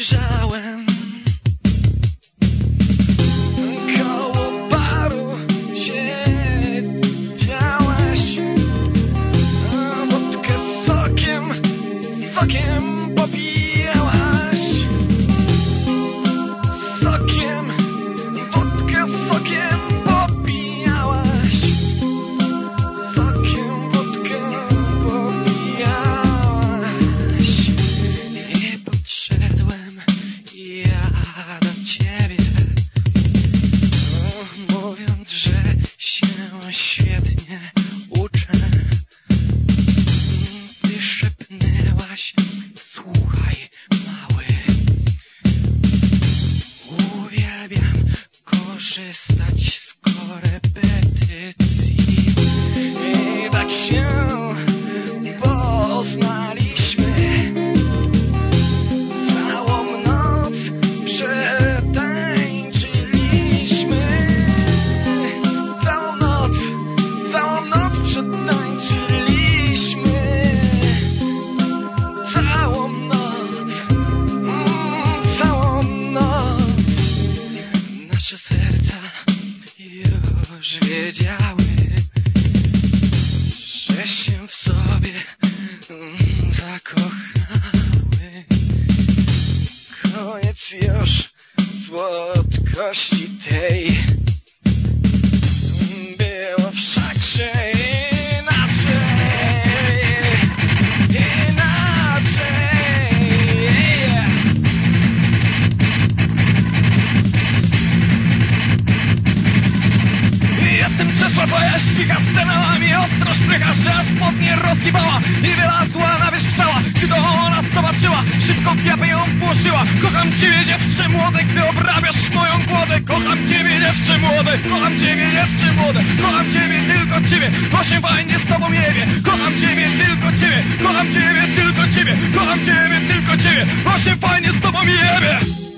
leżałem koło baru, siedziałaś, wódkę sokiem popijałaś, wódkę sokiem popijałaś, wódkę popijałaś. I podszedłem ja do ciebie, mówiąc, że się świetnie uczę. Ty szepnęłaś: słuchaj, mały, uwielbiam korzystać z korepetycji. I tak się poznaliśmy. Całą noc przetańczyliśmy. Całą noc przetańczyliśmy. Całą noc. Nasze serca już wiedziały, że się w sobie zakochały. Koniec już słodkości tej. Było wszakże Jestem przeszła twoja ściga, stanęła mi ostro szprycha, że aż spodnie rozgibała i wylazła na wierzch strzała. Gdy to ona zobaczyła, szybko w japę ją włożyła. Kocham ciebie, dziewczę młode, gdy obrabiasz moją głodę. Kocham ciebie, dziewczę młode, kocham ciebie, dziewczę młode. Kocham ciebie, tylko ciebie, bo się fajnie z tobą jebie. Kocham ciebie, tylko ciebie, kocham ciebie, tylko ciebie. Kocham ciebie, tylko ciebie, bo się fajnie z tobą jebie.